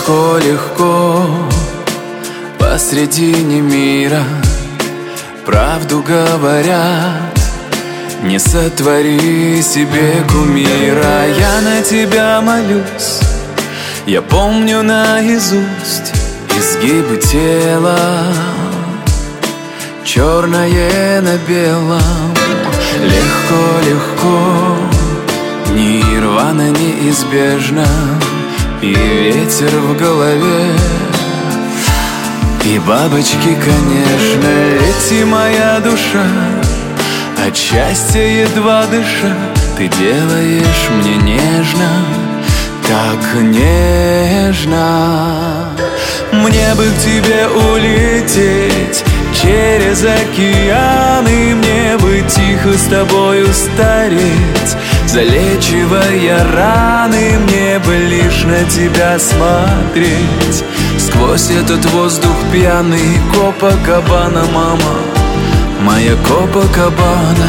Легко-легко посредине мира правду говорят: не сотвори себе кумира. Я на тебя молюсь, я помню наизусть изгибы тела, черное на белом. Легко-легко, нирвана неизбежна, и ветер в голове, и бабочки, конечно. Лети, моя душа, от счастья едва дыша, ты делаешь мне нежно, так нежно. Мне бы к тебе улететь через океаны, мне бы тихо с тобою стареть, залечивая раны. Мне бы лишь на тебя смотреть сквозь этот воздух пьяный. Копакабана, мама, моя Копакабана.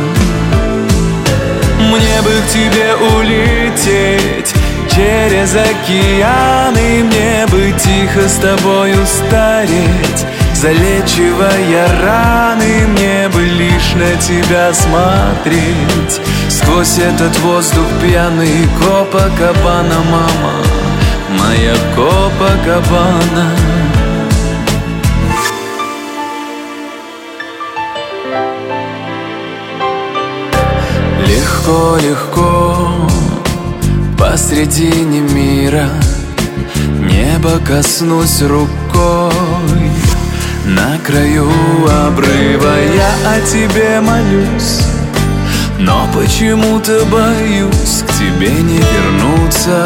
Мне бы к тебе улететь через океаны, мне бы тихо с тобою стареть, залечивая раны. Мне бы лишь на тебя смотреть сквозь этот воздух пьяный. Копакабана, мама, моя Копакабана. Легко-легко посредине мира небо коснусь рукой. На краю обрыва я о тебе молюсь, но почему-то боюсь к тебе не вернуться,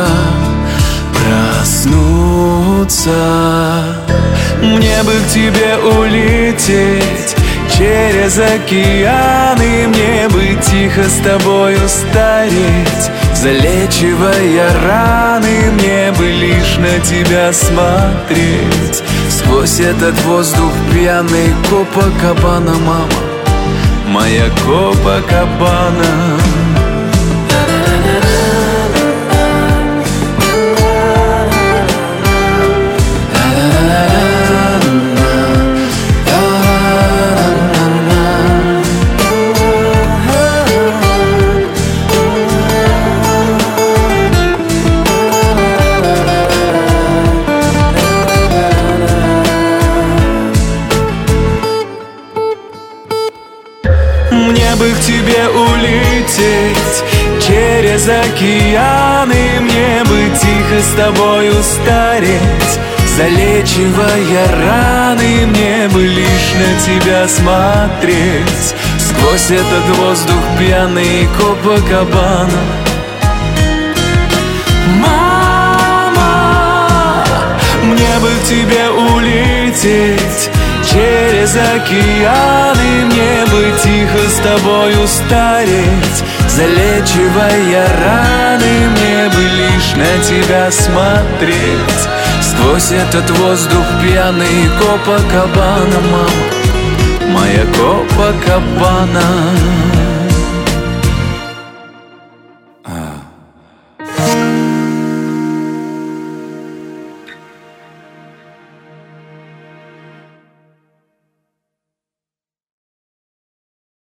проснуться. Мне бы к тебе улететь через океаны, мне бы тихо с тобою стареть, залечивая раны. Мне бы лишь на тебя смотреть сквозь этот воздух пьяный. Копакабана, мама, моя Копакабана. Мне бы к тебе улететь через океаны, мне бы тихо с тобою стареть, залечивая раны. Мне бы лишь на тебя смотреть сквозь этот воздух пьяный. Копакабана, мама, мне бы к тебе улететь через океаны, мне бы тихо с тобою стареть, залечивая раны. Мне бы лишь на тебя смотреть сквозь этот воздух пьяный. Копакабана, мама, моя Копакабана.